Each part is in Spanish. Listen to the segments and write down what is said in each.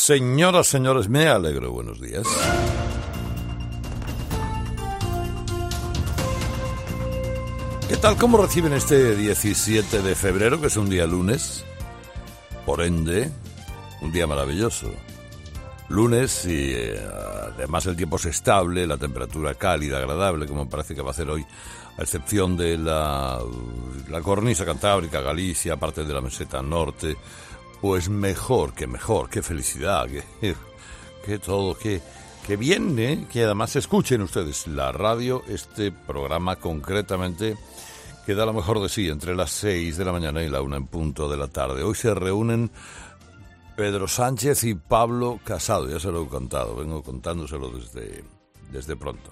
Señoras, señores, me alegro. Buenos días. ¿Qué tal? ¿Cómo reciben este 17 de febrero, que es un día lunes? Por ende, un día maravilloso. Lunes y además el tiempo es estable, la temperatura cálida, agradable, como parece que va a ser hoy, a excepción de la cornisa cantábrica, Galicia, parte de la meseta norte. Pues mejor, qué felicidad, que todo, que bien, que además escuchen ustedes la radio, este programa concretamente, que da lo mejor de sí entre las 6 de la mañana y la 1 en punto de la tarde. Hoy se reúnen Pedro Sánchez y Pablo Casado, ya se lo he contado, vengo contándoselo desde pronto,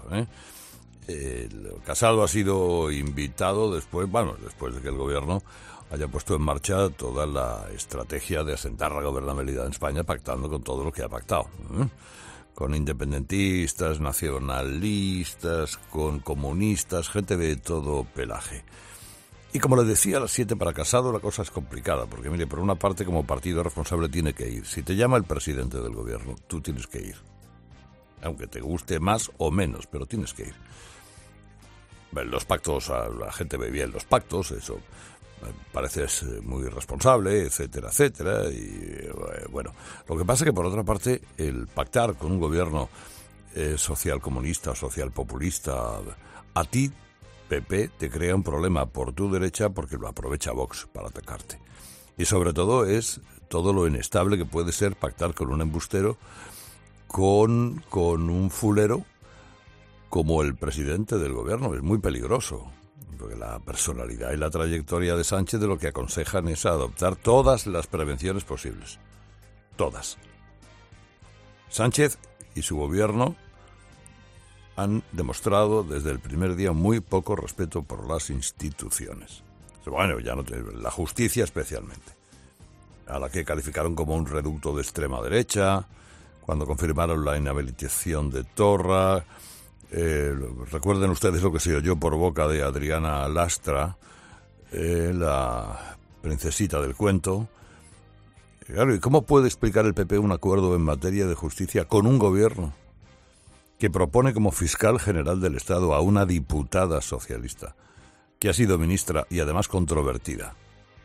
Casado ha sido invitado después de que el gobierno haya puesto en marcha toda la estrategia de asentar la gobernabilidad en España, pactando con todo lo que ha pactado, con independentistas, nacionalistas, con comunistas, gente de todo pelaje. Y como le decía, a las 7 para Casado la cosa es complicada, porque mire, por una parte como partido responsable tiene que ir. Si te llama el presidente del gobierno, tú tienes que ir. Aunque te guste más o menos, pero tienes que ir. Los pactos, la gente ve bien los pactos, eso parece muy responsable, etcétera, etcétera. Y bueno, lo que pasa es que por otra parte, el pactar con un gobierno social comunista o social populista, a ti, PP, te crea un problema por tu derecha porque lo aprovecha Vox para atacarte. Y sobre todo es todo lo inestable que puede ser pactar con un embustero, con un fulero como el presidente del gobierno. Es muy peligroso, porque la personalidad y la trayectoria de Sánchez de lo que aconsejan es adoptar todas las prevenciones posibles. Todas. Sánchez y su gobierno han demostrado desde el primer día muy poco respeto por las instituciones. Bueno, la justicia especialmente, a la que calificaron como un reducto de extrema derecha, cuando confirmaron la inhabilitación de Torra. Recuerden ustedes lo que se oyó por boca de Adriana Lastra, la princesita del cuento. Claro, ¿y cómo puede explicar el PP un acuerdo en materia de justicia con un gobierno que propone como fiscal general del Estado a una diputada socialista, que ha sido ministra y además controvertida,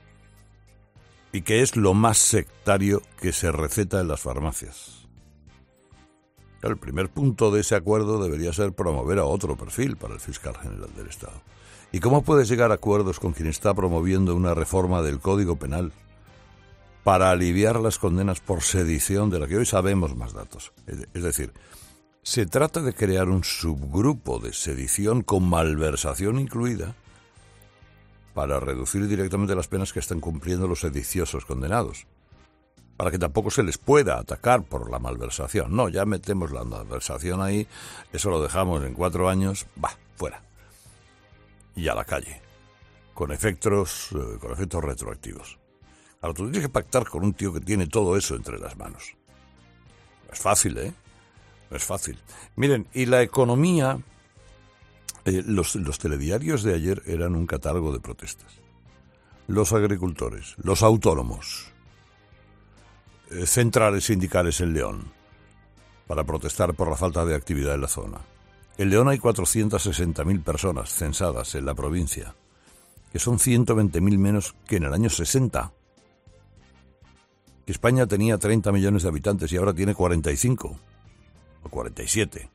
y que es lo más sectario que se receta en las farmacias? El primer punto de ese acuerdo debería ser promover a otro perfil para el fiscal general del Estado. ¿Y cómo puedes llegar a acuerdos con quien está promoviendo una reforma del Código Penal para aliviar las condenas por sedición, de la que hoy sabemos más datos? Es decir, se trata de crear un subgrupo de sedición con malversación incluida para reducir directamente las penas que están cumpliendo los sediciosos condenados, para que tampoco se les pueda atacar por la malversación. No, ya metemos la malversación ahí, eso lo dejamos en 4 años, fuera. Y a la calle, con efectos retroactivos. Ahora, tú tienes que pactar con un tío que tiene todo eso entre las manos. No es fácil, No es fácil. Miren, y la economía, los telediarios de ayer eran un catálogo de protestas. Los agricultores, los autónomos, centrales sindicales en León, para protestar por la falta de actividad en la zona. En León hay 460.000 personas censadas en la provincia, que son 120.000 menos que en el año 60. Que España tenía 30 millones de habitantes y ahora tiene 45 o 47.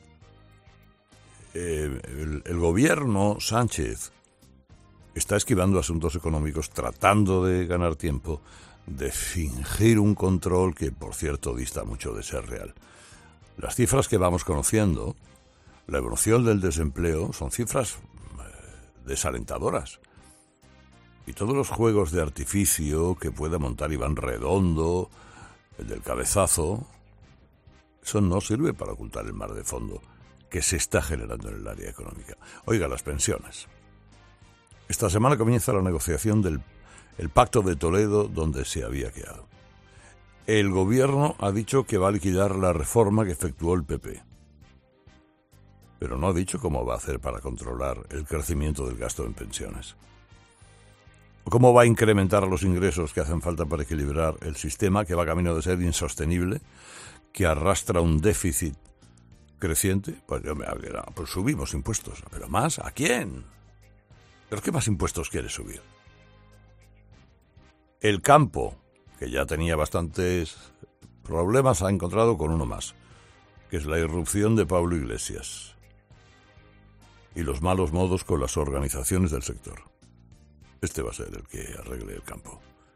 El gobierno Sánchez está esquivando asuntos económicos, tratando de ganar tiempo, de fingir un control que, por cierto, dista mucho de ser real. Las cifras que vamos conociendo, la evolución del desempleo, son cifras desalentadoras. Y todos los juegos de artificio que pueda montar Iván Redondo, el del cabezazo, eso no sirve para ocultar el mar de fondo que se está generando en el área económica. Oiga, las pensiones. Esta semana comienza la negociación del Pacto de Toledo, donde se había quedado. El gobierno ha dicho que va a liquidar la reforma que efectuó el PP, pero no ha dicho cómo va a hacer para controlar el crecimiento del gasto en pensiones. ¿Cómo va a incrementar los ingresos que hacen falta para equilibrar el sistema, que va camino de ser insostenible, que arrastra un déficit creciente? Pues yo me habría, pues subimos impuestos. ¿Pero más? ¿A quién? ¿Pero qué más impuestos quiere subir? El campo, que ya tenía bastantes problemas, ha encontrado con uno más, que es la irrupción de Pablo Iglesias y los malos modos con las organizaciones del sector. Este va a ser el que arregle el campo.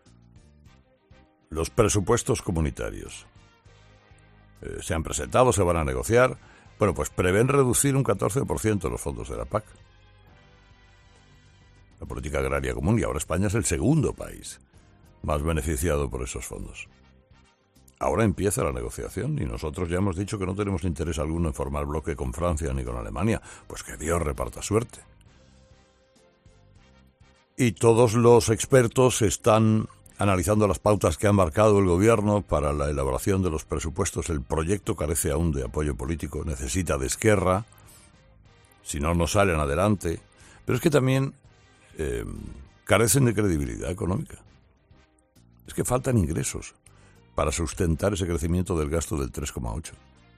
Los presupuestos comunitarios se han presentado, se van a negociar. Bueno, pues prevén reducir un 14% los fondos de la PAC, la política agraria común, y ahora España es el segundo país más beneficiado por esos fondos. Ahora empieza la negociación y nosotros ya hemos dicho que no tenemos interés alguno en formar bloque con Francia ni con Alemania. Pues que Dios reparta suerte. Y todos los expertos están analizando las pautas que ha marcado el gobierno para la elaboración de los presupuestos. El proyecto carece aún de apoyo político, necesita de Esquerra, si no, no salen adelante. Pero es que también carecen de credibilidad económica. Es que faltan ingresos para sustentar ese crecimiento del gasto del 3,8.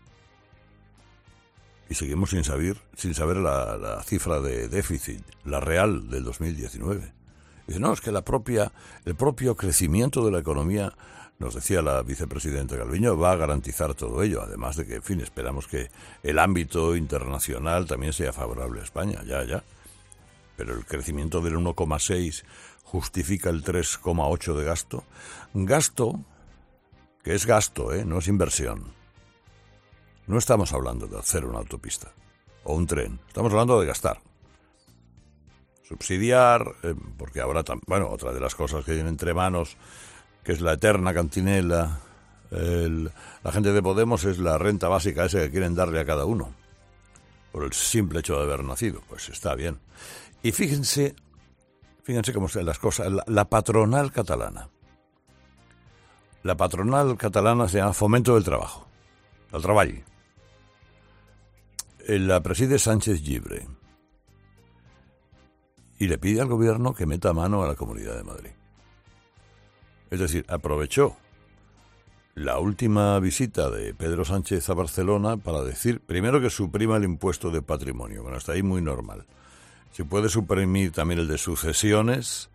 Y seguimos sin saber la cifra de déficit, la real del 2019. Dice, no, es que el propio crecimiento de la economía, nos decía la vicepresidenta Calviño, va a garantizar todo ello. Además de que, en fin, esperamos que el ámbito internacional también sea favorable a España, ya. Pero el crecimiento del 1,6 justifica el 3,8 de gasto. Gasto, que es gasto, no es inversión. No estamos hablando de hacer una autopista o un tren, estamos hablando de gastar. Subsidiar, porque ahora, otra de las cosas que tienen entre manos, que es la eterna cantinela, la gente de Podemos, es la renta básica esa que quieren darle a cada uno, por el simple hecho de haber nacido. Pues está bien. Y fíjense cómo están las cosas. La patronal catalana. La patronal catalana se llama Fomento del Trabajo, del Treball. La preside Sánchez Llibre y le pide al gobierno que meta mano a la Comunidad de Madrid. Es decir, aprovechó la última visita de Pedro Sánchez a Barcelona para decir, primero, que suprima el impuesto de patrimonio. Bueno, hasta ahí muy normal. Si puede suprimir también el de sucesiones,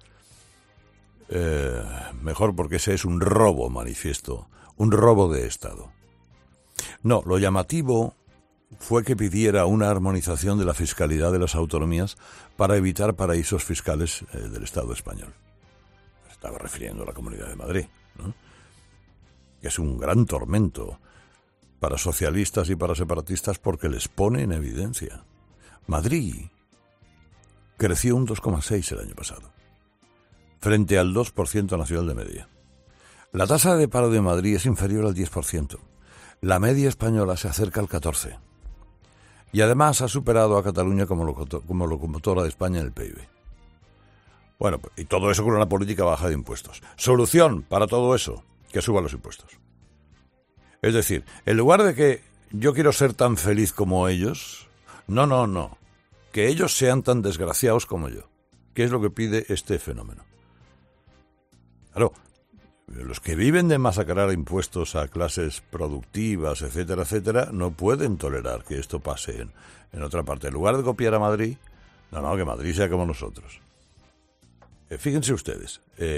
mejor, porque ese es un robo manifiesto, un robo de Estado. No, lo llamativo fue que pidiera una armonización de la fiscalidad de las autonomías para evitar paraísos fiscales del Estado español. Estaba refiriendo a la Comunidad de Madrid, ¿no? Que es un gran tormento para socialistas y para separatistas porque les pone en evidencia. Madrid creció un 2,6 el año pasado, frente al 2% nacional de media. La tasa de paro de Madrid es inferior al 10%. La media española se acerca al 14%. Y además ha superado a Cataluña como locomotora de España en el PIB. Bueno, y todo eso con una política baja de impuestos. Solución para todo eso, que suban los impuestos. Es decir, en lugar de que yo quiero ser tan feliz como ellos, no. Que ellos sean tan desgraciados como yo. ¿Qué es lo que pide este fenómeno? Claro, los que viven de masacrar impuestos a clases productivas, etcétera, no pueden tolerar que esto pase en otra parte. En lugar de copiar a Madrid, no, que Madrid sea como nosotros. Fíjense ustedes,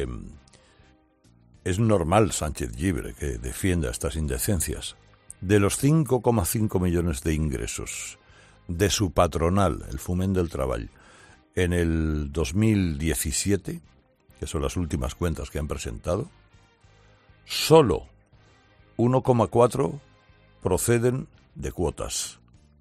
es normal Sánchez Llibre que defienda estas indecencias. De los 5,5 millones de ingresos de su patronal, el Foment del Treball, en el 2017, que son las últimas cuentas que han presentado, solo 1,4 proceden de cuotas.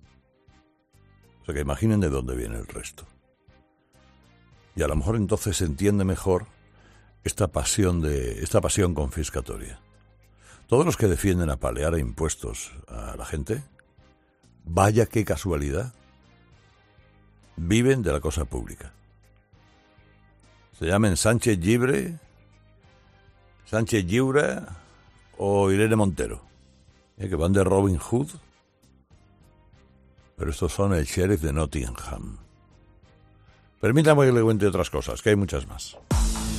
O sea que imaginen de dónde viene el resto. Y a lo mejor entonces se entiende mejor esta pasión confiscatoria. Todos los que defienden apalear a impuestos a la gente, vaya qué casualidad, viven de la cosa pública. Se llamen Sánchez Llibre, Sánchez Lliure o Irene Montero, que van de Robin Hood, pero estos son el sheriff de Nottingham. Permítame que le cuente otras cosas, que hay muchas más.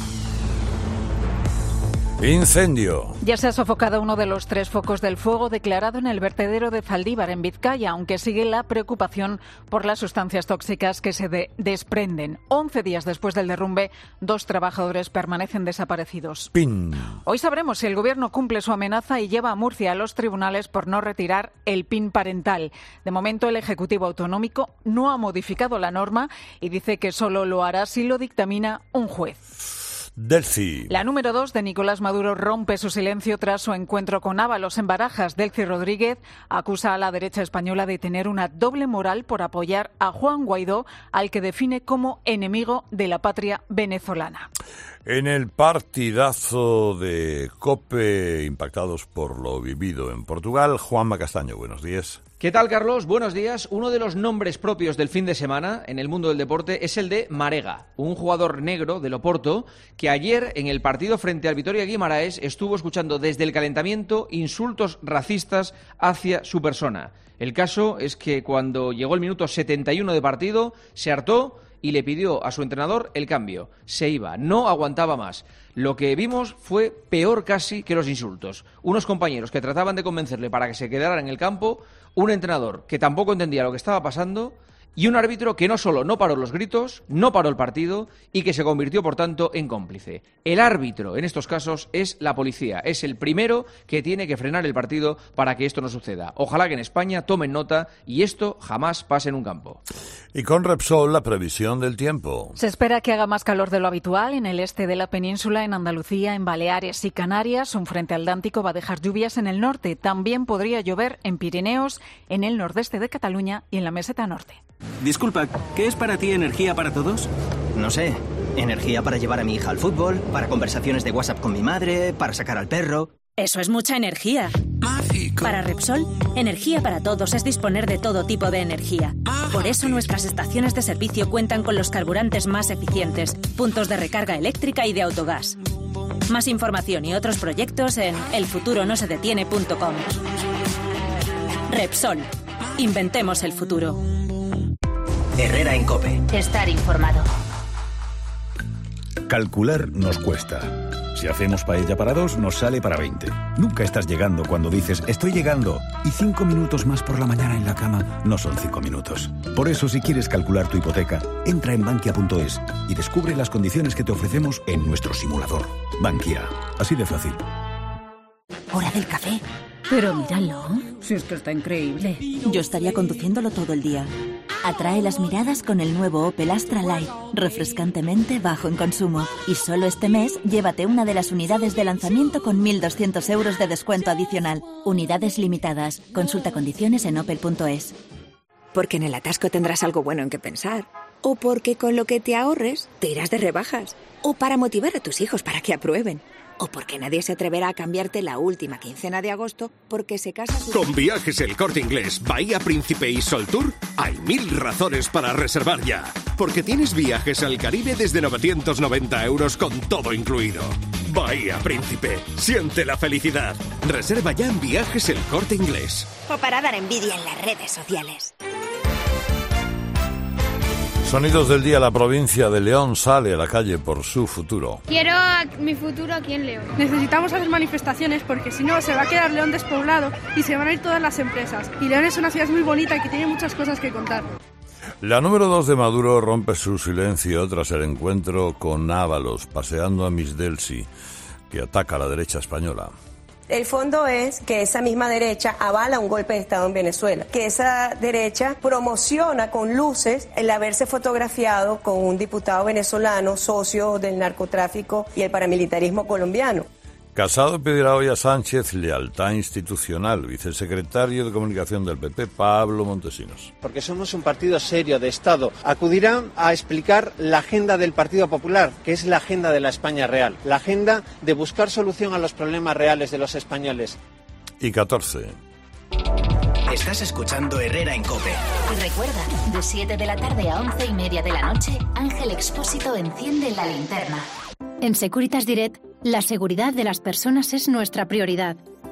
Incendio. Ya se ha sofocado uno de los 3 focos del fuego declarado en el vertedero de Zaldívar, en Vizcaya, aunque sigue la preocupación por las sustancias tóxicas que se desprenden. 11 días después del derrumbe, 2 trabajadores permanecen desaparecidos. PIN. Hoy sabremos si el Gobierno cumple su amenaza y lleva a Murcia a los tribunales por no retirar el PIN parental. De momento, el Ejecutivo Autonómico no ha modificado la norma y dice que solo lo hará si lo dictamina un juez. Delci. La número 2 de Nicolás Maduro rompe su silencio tras su encuentro con Ábalos en Barajas. Delci Rodríguez acusa a la derecha española de tener una doble moral por apoyar a Juan Guaidó, al que define como enemigo de la patria venezolana. En el partidazo de COPE, impactados por lo vivido en Portugal, Juanma Castaño, buenos días. ¿Qué tal, Carlos? Buenos días. Uno de los nombres propios del fin de semana en el mundo del deporte es el de Marega, un jugador negro del Oporto que ayer en el partido frente al Vitoria Guimaraes estuvo escuchando desde el calentamiento insultos racistas hacia su persona. El caso es que cuando llegó el minuto 71 de partido se hartó y le pidió a su entrenador el cambio. Se iba, no aguantaba más. Lo que vimos fue peor casi que los insultos. Unos compañeros que trataban de convencerle para que se quedara en el campo, un entrenador que tampoco entendía lo que estaba pasando y un árbitro que no solo no paró los gritos, no paró el partido y que se convirtió, por tanto, en cómplice. El árbitro, en estos casos, es la policía. Es el primero que tiene que frenar el partido para que esto no suceda. Ojalá que en España tomen nota y esto jamás pase en un campo. Y con Repsol, la previsión del tiempo. Se espera que haga más calor de lo habitual en el este de la península, en Andalucía, en Baleares y Canarias. Un frente atlántico va a dejar lluvias en el norte. También podría llover en Pirineos, en el nordeste de Cataluña y en la meseta norte. Disculpa, ¿qué es para ti energía para todos? No sé, energía para llevar a mi hija al fútbol, para conversaciones de WhatsApp con mi madre, para sacar al perro. Eso es mucha energía. Para Repsol, energía para todos es disponer de todo tipo de energía. Por eso nuestras estaciones de servicio cuentan con los carburantes más eficientes, puntos de recarga eléctrica y de autogás. Más información y otros proyectos en elfuturonosedetiene.com. Repsol. Inventemos el futuro. Herrera en COPE. Estar informado. Calcular nos cuesta. Si hacemos paella para 2, nos sale para 20. Nunca estás llegando cuando dices estoy llegando y 5 minutos más por la mañana en la cama no son 5 minutos. Por eso, si quieres calcular tu hipoteca, entra en Bankia.es y descubre las condiciones que te ofrecemos en nuestro simulador. Bankia. Así de fácil. Hora del café. Pero míralo, si es que está increíble. Yo estaría conduciéndolo todo el día. Atrae las miradas con el nuevo Opel Astra Light, refrescantemente bajo en consumo. Y solo este mes, llévate una de las unidades de lanzamiento con 1.200 euros de descuento adicional. Unidades limitadas. Consulta condiciones en opel.es. Porque en el atasco tendrás algo bueno en que pensar. O porque con lo que te ahorres, te irás de rebajas. O para motivar a tus hijos para que aprueben. O porque nadie se atreverá a cambiarte la última quincena de agosto porque se casa... Con Viajes El Corte Inglés, Bahía Príncipe y Sol Tour, hay 1000 razones para reservar ya. Porque tienes viajes al Caribe desde 990 euros con todo incluido. Bahía Príncipe, siente la felicidad. Reserva ya en Viajes El Corte Inglés. O para dar envidia en las redes sociales. Sonidos del día. La provincia de León sale a la calle por su futuro. Quiero mi futuro aquí en León. Necesitamos hacer manifestaciones porque si no se va a quedar León despoblado y se van a ir todas las empresas. Y León es una ciudad muy bonita y que tiene muchas cosas que contar. La número 2 de Maduro rompe su silencio tras el encuentro con Ábalos, paseando a Miss Delcy, que ataca a la derecha española. El fondo es que esa misma derecha avala un golpe de Estado en Venezuela, que esa derecha promociona con luces el haberse fotografiado con un diputado venezolano, socio del narcotráfico y el paramilitarismo colombiano. Casado pedirá hoy a Sánchez lealtad institucional. Vicesecretario de Comunicación del PP, Pablo Montesinos. Porque somos un partido serio de Estado. Acudirán a explicar la agenda del Partido Popular, que es la agenda de la España real. La agenda de buscar solución a los problemas reales de los españoles. Y 14. Estás escuchando Herrera en COPE. Y recuerda, de 7 de la tarde a 11:30 de la noche, Ángel Expósito enciende la linterna. En Securitas Direct, la seguridad de las personas es nuestra prioridad.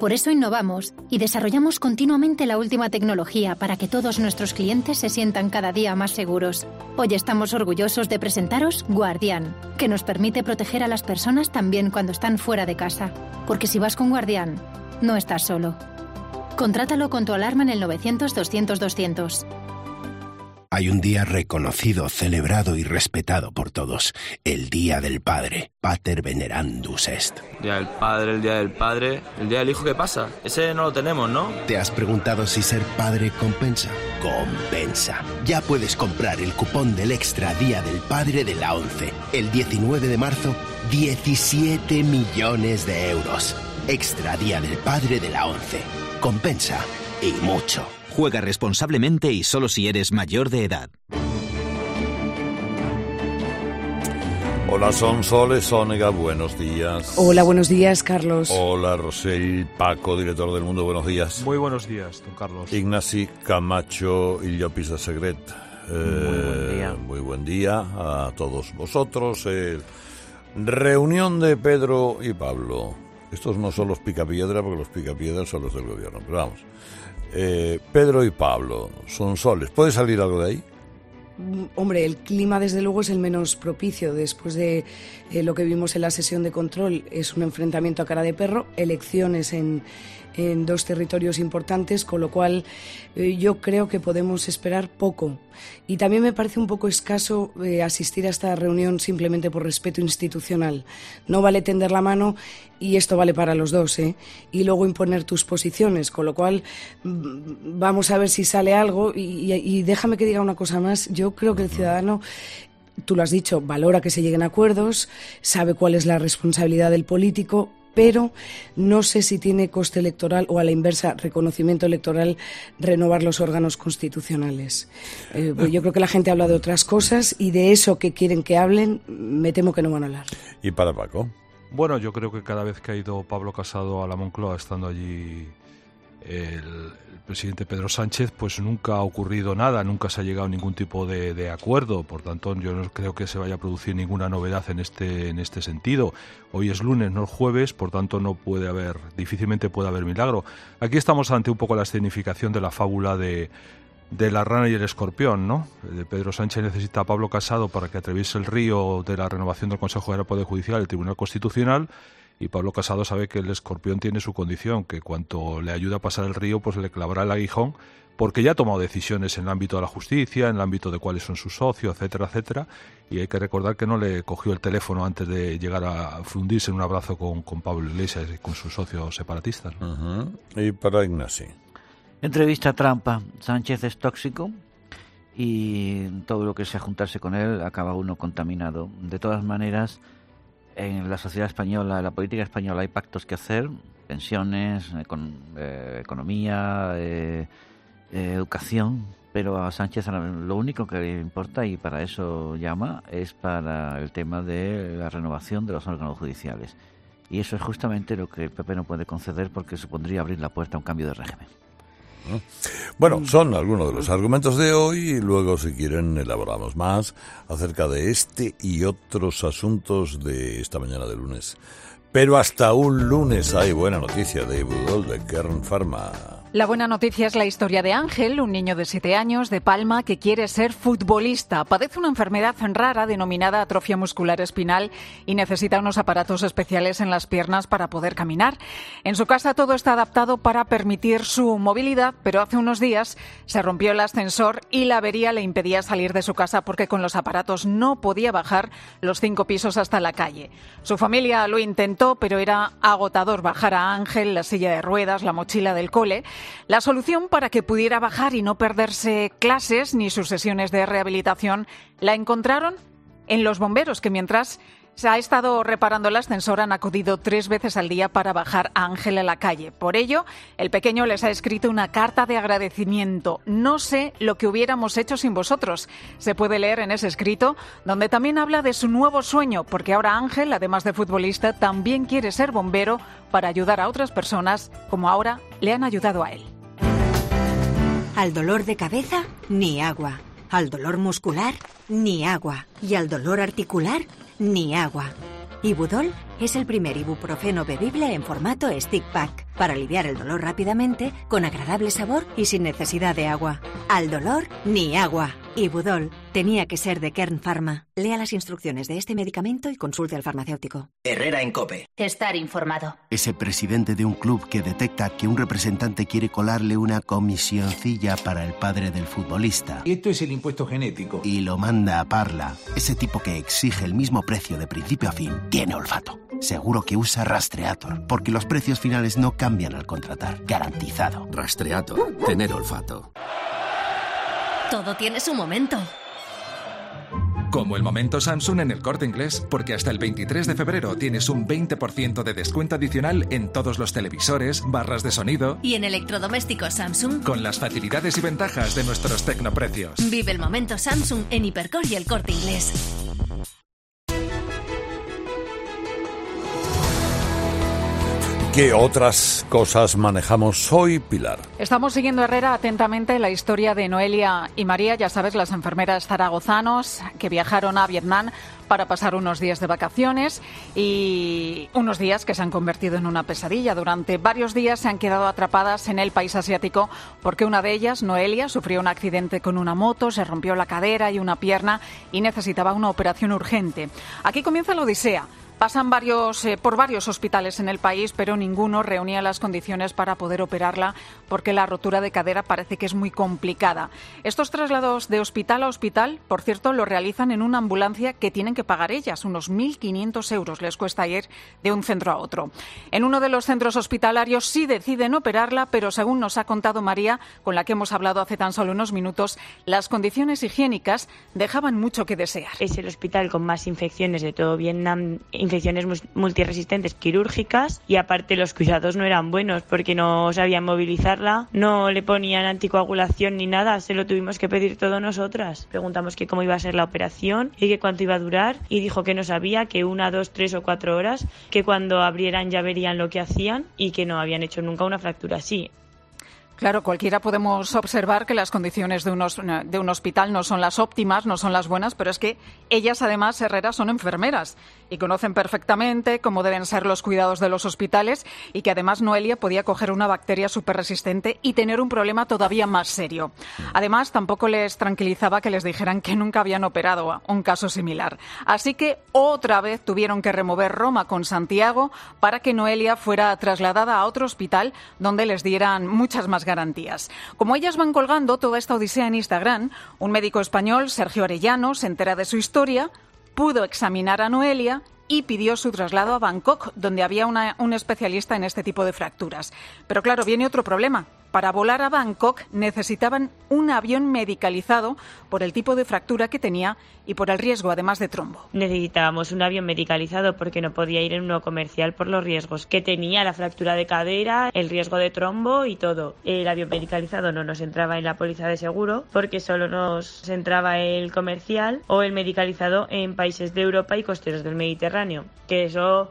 Por eso innovamos y desarrollamos continuamente la última tecnología para que todos nuestros clientes se sientan cada día más seguros. Hoy estamos orgullosos de presentaros Guardián, que nos permite proteger a las personas también cuando están fuera de casa. Porque si vas con Guardián, no estás solo. Contrátalo con tu alarma en el 900-200-200. Hay un día reconocido, celebrado y respetado por todos. El Día del Padre. Pater Venerandus Est. Día del Padre, el Día del Padre. ¿El Día del Hijo qué pasa? Ese no lo tenemos, ¿no? ¿Te has preguntado si ser padre compensa? Compensa. Ya puedes comprar el cupón del Extra Día del Padre de la ONCE. El 19 de marzo, 17 millones de euros. Extra Día del Padre de la ONCE. Compensa. Y mucho. Juega responsablemente y solo si eres mayor de edad. Hola, Sonsoles Sónega, buenos días. Hola, buenos días, Carlos. Hola, Rosell Paco, director del Mundo, buenos días. Muy buenos días, don Carlos. Ignasi Camacho y Llopis de Segret. Muy buen día a todos vosotros. Reunión de Pedro y Pablo. Estos no son los picapiedra, porque los picapiedras son los del gobierno, pero vamos. Pedro y Pablo, Sonsoles, ¿puede salir algo de ahí? Hombre, el clima desde luego es el menos propicio. Después de lo que vimos en la sesión de control, es un enfrentamiento a cara de perro, elecciones en dos territorios importantes, con lo cual yo creo que podemos esperar poco. Y también me parece un poco escaso asistir a esta reunión simplemente por respeto institucional. No vale tender la mano, y esto vale para los dos, y luego imponer tus posiciones, con lo cual vamos a ver si sale algo. Y déjame que diga una cosa más. Yo creo que el ciudadano, tú lo has dicho, valora que se lleguen a acuerdos, sabe cuál es la responsabilidad del político, pero no sé si tiene coste electoral o, a la inversa, reconocimiento electoral renovar los órganos constitucionales. Yo creo que la gente habla de otras cosas, y de eso que quieren que hablen, me temo que no van a hablar. ¿Y para Paco? Bueno, yo creo que cada vez que ha ido Pablo Casado a la Moncloa, estando allí el presidente Pedro Sánchez, pues nunca ha ocurrido nada, nunca se ha llegado a ningún tipo de acuerdo. Por tanto, yo no creo que se vaya a producir ninguna novedad en este sentido. Hoy es lunes, no es jueves, por tanto difícilmente puede haber milagro. Aquí estamos ante un poco la escenificación de la fábula de la rana y el escorpión, ¿no? Pedro Sánchez necesita a Pablo Casado para que atraviese el río de la renovación del Consejo General del Poder Judicial y el Tribunal Constitucional. Y Pablo Casado sabe que el escorpión tiene su condición, que cuanto le ayuda a pasar el río, pues le clavará el aguijón, porque ya ha tomado decisiones en el ámbito de la justicia, en el ámbito de cuáles son sus socios, etcétera, etcétera. Y hay que recordar que no le cogió el teléfono antes de llegar a fundirse en un abrazo con Pablo Iglesias y con sus socios separatistas, ¿no? Uh-huh. Y para Ignasi. Entrevista trampa. Sánchez es tóxico y todo lo que sea juntarse con él acaba uno contaminado. De todas maneras, en la sociedad española, en la política española, hay pactos que hacer, pensiones, economía, educación, pero a Sánchez lo único que le importa, y para eso llama, es para el tema de la renovación de los órganos judiciales. Y eso es justamente lo que el PP no puede conceder, porque supondría abrir la puerta a un cambio de régimen. Bueno, son algunos de los argumentos de hoy, y luego, si quieren, elaboramos más acerca de este y otros asuntos de esta mañana de lunes. Pero hasta un lunes hay buena noticia de Budol, de Kern Pharma. La buena noticia es la historia de Ángel, un niño de 7 años de Palma que quiere ser futbolista. Padece una enfermedad rara denominada atrofia muscular espinal y necesita unos aparatos especiales en las piernas para poder caminar. En su casa todo está adaptado para permitir su movilidad, pero hace unos días se rompió el ascensor y la avería le impedía salir de su casa porque con los aparatos no podía bajar los 5 pisos hasta la calle. Su familia lo intentó, pero era agotador bajar a Ángel, la silla de ruedas, la mochila del cole. La solución para que pudiera bajar y no perderse clases ni sus sesiones de rehabilitación la encontraron en los bomberos, que mientras se ha estado reparando el ascensor han acudido 3 veces al día para bajar a Ángel a la calle. Por ello, el pequeño les ha escrito una carta de agradecimiento. No sé lo que hubiéramos hecho sin vosotros. Se puede leer en ese escrito, donde también habla de su nuevo sueño, porque ahora Ángel, además de futbolista, también quiere ser bombero para ayudar a otras personas, como ahora le han ayudado a él. Al dolor de cabeza, ni agua. Al dolor muscular, ni agua. Y al dolor articular, ni agua. Ibudol es el primer ibuprofeno bebible en formato stick pack. para aliviar el dolor rápidamente, con agradable sabor y sin necesidad de agua. Al dolor, ni agua. Ibudol tenía que ser de Kern Pharma. Lea las instrucciones de este medicamento y consulte al farmacéutico. Herrera en COPE. Estar informado. Ese presidente de un club que detecta que un representante quiere colarle una comisioncilla para el padre del futbolista. Esto es el impuesto genético. Y lo manda a Parla. Ese tipo que exige el mismo precio de principio a fin tiene olfato. Seguro que usa Rastreator, porque los precios finales no cambian al contratar. Garantizado. Rastreator. Tener olfato. Todo tiene su momento. Como el momento Samsung en El Corte Inglés, porque hasta el 23 de febrero tienes un 20% de descuento adicional en todos los televisores, barras de sonido y en electrodomésticos Samsung, con las facilidades y ventajas de nuestros tecnoprecios. Vive el momento Samsung en Hipercor y El Corte Inglés. ¿Qué otras cosas manejamos hoy, Pilar? Estamos siguiendo, Herrera, atentamente la historia de Noelia y María, ya sabes, las enfermeras zaragozanos que viajaron a Vietnam para pasar unos días de vacaciones y unos días que se han convertido en una pesadilla. Durante varios días se han quedado atrapadas en el país asiático porque una de ellas, Noelia, sufrió un accidente con una moto, se rompió la cadera y una pierna y necesitaba una operación urgente. Aquí comienza la odisea. Pasan por varios hospitales en el país, pero ninguno reunía las condiciones para poder operarla porque la rotura de cadera parece que es muy complicada. Estos traslados de hospital a hospital, por cierto, lo realizan en una ambulancia que tienen que pagar ellas. Unos 1.500 euros les cuesta ir de un centro a otro. En uno de los centros hospitalarios sí deciden operarla, pero según nos ha contado María, con la que hemos hablado hace tan solo unos minutos, las condiciones higiénicas dejaban mucho que desear. Es el hospital con más infecciones de todo Vietnam, infecciones multiresistentes quirúrgicas, y aparte los cuidados no eran buenos porque no sabían movilizarla, no le ponían anticoagulación ni nada, se lo tuvimos que pedir todo nosotras. Preguntamos que cómo iba a ser la operación y que cuánto iba a durar y dijo que no sabía, que 1, 2, 3 o 4 horas, que cuando abrieran ya verían lo que hacían y que no habían hecho nunca una fractura así. Claro, cualquiera podemos observar que las condiciones de un hospital no son las óptimas, no son las buenas, pero es que ellas, además, Herrera, son enfermeras y conocen perfectamente cómo deben ser los cuidados de los hospitales y que, además, Noelia podía coger una bacteria superresistente y tener un problema todavía más serio. Además, tampoco les tranquilizaba que les dijeran que nunca habían operado un caso similar. Así que otra vez tuvieron que remover Roma con Santiago para que Noelia fuera trasladada a otro hospital donde les dieran muchas más garantías. Como ellas van colgando toda esta odisea en Instagram, un médico español, Sergio Arellano, se entera de su historia, pudo examinar a Noelia y pidió su traslado a Bangkok, donde había un especialista en este tipo de fracturas. Pero claro, viene otro problema. Para volar a Bangkok necesitaban un avión medicalizado por el tipo de fractura que tenía y por el riesgo, además de trombo. Necesitábamos un avión medicalizado porque no podía ir en uno comercial por los riesgos que tenía, la fractura de cadera, el riesgo de trombo y todo. El avión medicalizado no nos entraba en la póliza de seguro porque solo nos entraba el comercial o el medicalizado en países de Europa y costeros del Mediterráneo. Que eso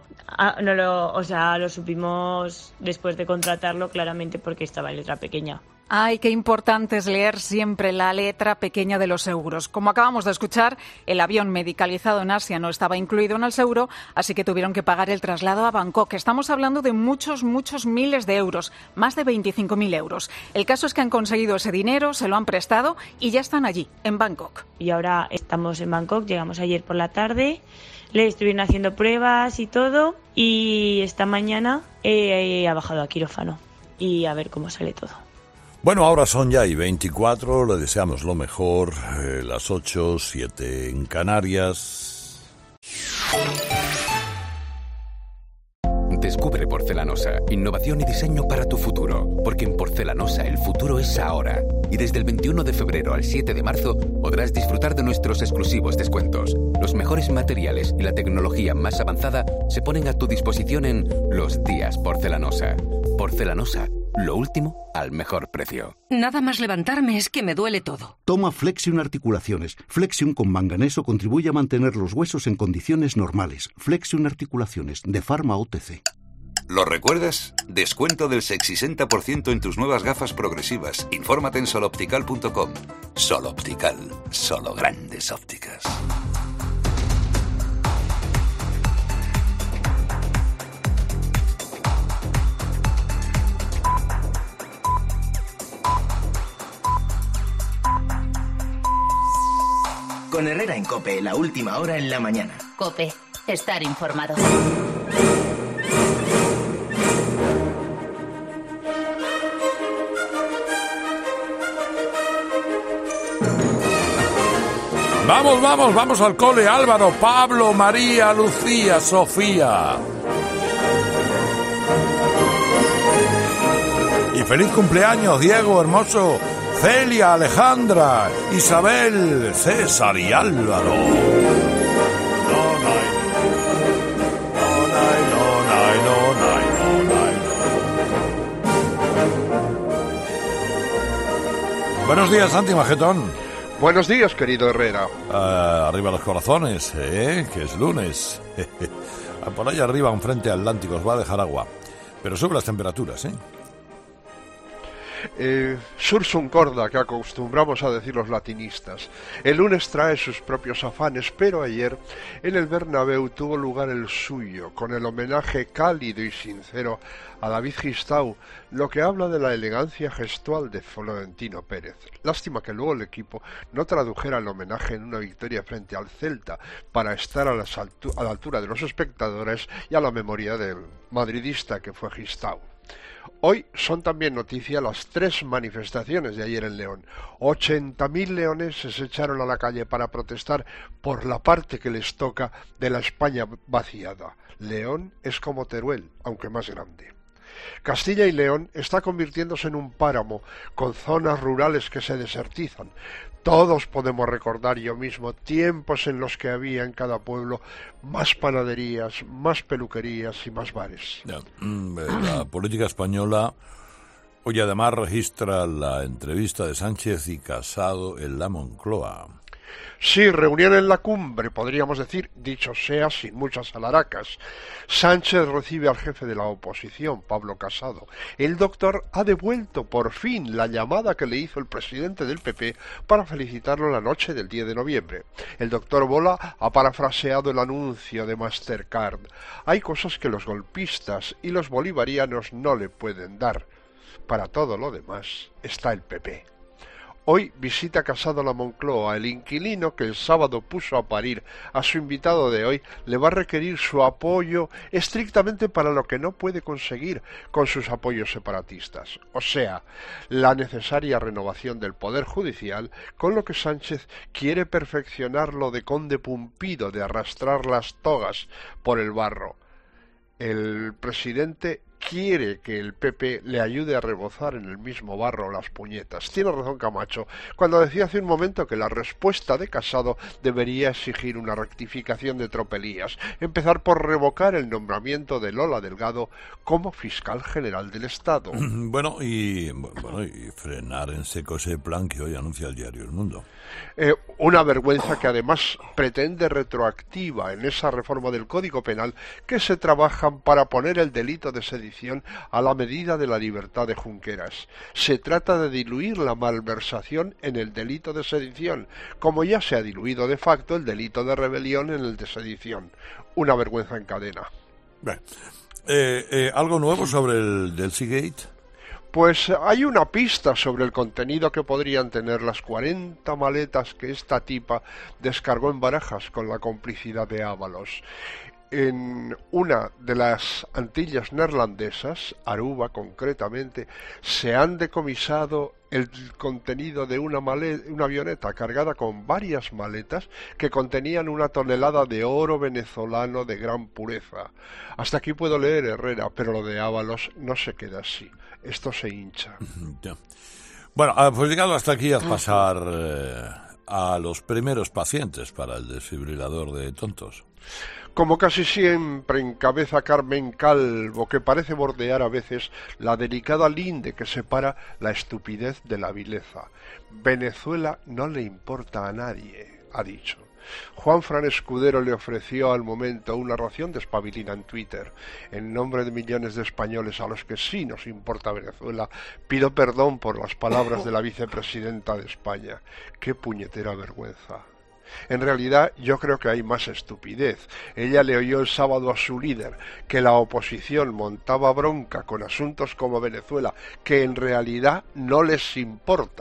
lo supimos después de contratarlo, claramente, porque estaba en letra pequeña. Ay, qué importante es leer siempre la letra pequeña de los seguros. Como acabamos de escuchar, el avión medicalizado en Asia no estaba incluido en el seguro, así que tuvieron que pagar el traslado a Bangkok. Estamos hablando de muchos miles de euros, más de 25.000 euros. El caso es que han conseguido ese dinero, se lo han prestado y ya están allí, en Bangkok. Y ahora estamos en Bangkok, llegamos ayer por la tarde, le estuvieron haciendo pruebas y todo, y esta mañana ha bajado a quirófano y a ver cómo sale todo. Bueno, ahora son ya y 24, le deseamos lo mejor, las 8, 7 en Canarias. Descubre Porcelanosa, innovación y diseño para tu futuro, porque en Porcelanosa el futuro es ahora. Y desde el 21 de febrero al 7 de marzo podrás disfrutar de nuestros exclusivos descuentos. Los mejores materiales y la tecnología más avanzada se ponen a tu disposición en Los Días Porcelanosa. Porcelanosa, lo último al mejor precio. Nada más levantarme es que me duele todo. Toma Flexion Articulaciones. Flexion con manganeso contribuye a mantener los huesos en condiciones normales. Flexion Articulaciones, de Pharma OTC. ¿Lo recuerdas? Descuento del 60% en tus nuevas gafas progresivas. Infórmate en soloptical.com. Sol Optical. Solo grandes ópticas. Con Herrera en COPE, la última hora en la mañana. COPE, estar informado. Vamos al cole. Álvaro, Pablo, María, Lucía, Sofía. Y feliz cumpleaños, Diego, hermoso, Celia, Alejandra, Isabel, César y Álvaro. Buenos días, Santi Majetón. Buenos días, querido Herrera. Arriba los corazones, que es lunes. Por ahí arriba un frente atlántico os va a dejar agua. Pero suben las temperaturas, Sursum corda, que acostumbramos a decir los latinistas. El lunes trae sus propios afanes, pero ayer en el Bernabéu tuvo lugar el suyo, con el homenaje cálido y sincero a David Gistau, lo que habla de la elegancia gestual de Florentino Pérez. Lástima que luego el equipo no tradujera el homenaje en una victoria frente al Celta para estar a la altura de los espectadores y a la memoria del madridista que fue Gistau. Hoy son también noticia las 3 manifestaciones de ayer en León. 80.000 leoneses se echaron a la calle para protestar por la parte que les toca de la España vaciada. León es como Teruel, aunque más grande. Castilla y León está convirtiéndose en un páramo, con zonas rurales que se desertizan. Todos podemos recordar, yo mismo, tiempos en los que había en cada pueblo más panaderías, más peluquerías y más bares. La política española hoy además registra la entrevista de Sánchez y Casado en la Moncloa. Sí, reunión en la cumbre, podríamos decir, dicho sea, sin muchas alaracas. Sánchez recibe al jefe de la oposición, Pablo Casado. El doctor ha devuelto por fin la llamada que le hizo el presidente del PP para felicitarlo la noche del 10 de noviembre. El doctor Bola ha parafraseado el anuncio de Mastercard. Hay cosas que los golpistas y los bolivarianos no le pueden dar. Para todo lo demás está el PP. Hoy visita Casado la Moncloa. El inquilino que el sábado puso a parir a su invitado de hoy le va a requerir su apoyo estrictamente para lo que no puede conseguir con sus apoyos separatistas. O sea, la necesaria renovación del Poder Judicial, con lo que Sánchez quiere perfeccionar lo de Conde Pumpido, de arrastrar las togas por el barro. El presidente quiere que el PP le ayude a rebozar en el mismo barro las puñetas. Tiene razón Camacho cuando decía hace un momento que la respuesta de Casado debería exigir una rectificación de tropelías, empezar por revocar el nombramiento de Lola Delgado como fiscal general del Estado. Bueno, y frenar en seco ese plan que hoy anuncia el diario El Mundo. Una vergüenza que además pretende retroactiva en esa reforma del Código Penal que se trabajan para poner el delito de sedición a la medida de la libertad de Junqueras. Se trata de diluir la malversación en el delito de sedición, como ya se ha diluido de facto el delito de rebelión en el de sedición. Una vergüenza en cadena. ¿Algo nuevo sobre el del Seagate? Pues hay una pista sobre el contenido que podrían tener las 40 maletas que esta tipa descargó en Barajas con la complicidad de Ábalos. En una de las Antillas neerlandesas, Aruba concretamente, se han decomisado el contenido de una avioneta cargada con varias maletas que contenían 1 tonelada de oro venezolano de gran pureza. Hasta aquí puedo leer, Herrera, pero lo de Ábalos no se queda así. Esto se hincha. Bueno, pues llegado hasta aquí a pasar a los primeros pacientes para el desfibrilador de tontos. Como casi siempre encabeza Carmen Calvo, que parece bordear a veces la delicada linde que separa la estupidez de la vileza. Venezuela no le importa a nadie, ha dicho. Juan Fran Escudero le ofreció al momento una ración de espabilina en Twitter. En nombre de millones de españoles a los que sí nos importa Venezuela, pido perdón por las palabras de la vicepresidenta de España. ¡Qué puñetera vergüenza! En realidad yo creo que hay más estupidez. Ella le oyó el sábado a su líder que la oposición montaba bronca con asuntos como Venezuela, que en realidad no les importan.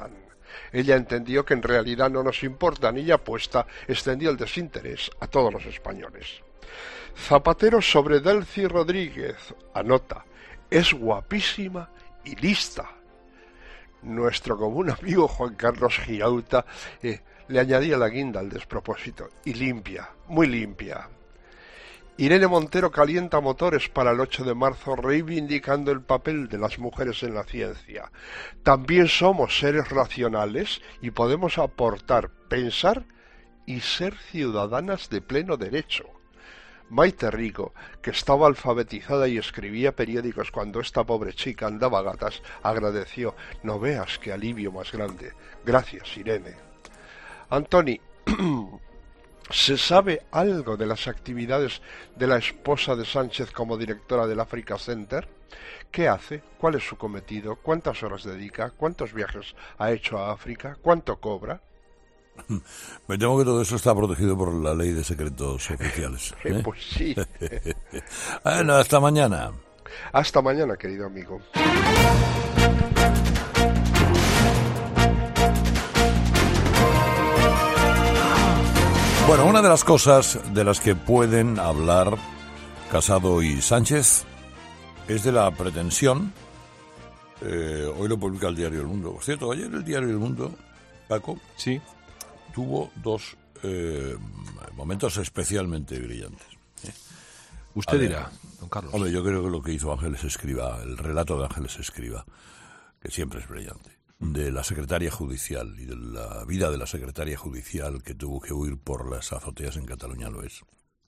Ella entendió que en realidad no nos importan y ya puesta extendió el desinterés a todos los españoles. Zapatero sobre Delcy Rodríguez, anota, es guapísima y lista. Nuestro común amigo Juan Carlos Girauta le añadía la guinda al despropósito, y limpia, muy limpia. Irene Montero calienta motores para el 8 de marzo reivindicando el papel de las mujeres en la ciencia. También somos seres racionales y podemos aportar, pensar y ser ciudadanas de pleno derecho. Maite Rico, que estaba alfabetizada y escribía periódicos cuando esta pobre chica andaba a gatas, agradeció. No veas qué alivio más grande. Gracias, Irene. Antoni, ¿se sabe algo de las actividades de la esposa de Sánchez como directora del Africa Center? ¿Qué hace? ¿Cuál es su cometido? ¿Cuántas horas dedica? ¿Cuántos viajes ha hecho a África? ¿Cuánto cobra? Me temo que todo eso está protegido por la ley de secretos oficiales. Pues sí. Bueno, hasta mañana. Hasta mañana, querido amigo. Bueno, una de las cosas de las que pueden hablar Casado y Sánchez es de la pretensión. Hoy lo publica el Diario El Mundo. Por cierto, ayer el Diario El Mundo, Paco, sí, tuvo dos momentos especialmente brillantes. Usted dirá, don Carlos. Hombre, yo creo que lo que hizo Ángeles Escrivá, el relato de Ángeles Escrivá, que siempre es brillante, de la secretaria judicial y de la vida de la secretaria judicial que tuvo que huir por las azoteas en Cataluña, lo es.